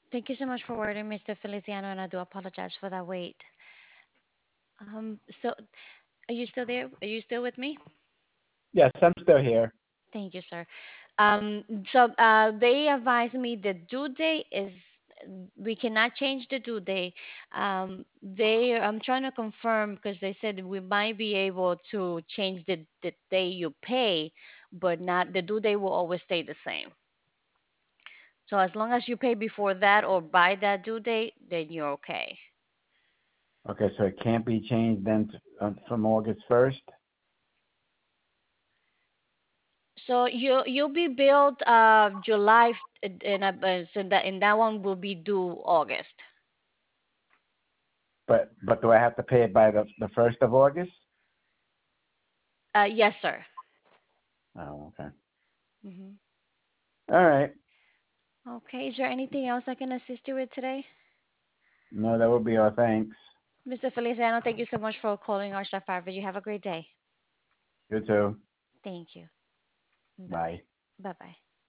Thank you so much for waiting, Mr. Feliciano, and I do apologize for that wait. So are you still there? Are you still with me? Yes, I'm still here. Thank you, sir. They advised me the due date is we cannot change the due date. I'm trying to confirm because they said we might be able to change the day you pay, but not the due date will always stay the same. So as long as you pay before that or by that due date, then you're okay. Okay, so it can't be changed then from August 1st? So you'll be billed July, so that one will be due August. But do I have to pay it by the 1st of August? Yes, sir. Oh, okay. Hmm. All right. Okay. Is there anything else I can assist you with today, No, that would be all. Thanks. Mr. Feliciano? Thank you so much for calling our Star Five. You have a great day. You too. Thank you. Bye bye. Bye. Bye bye.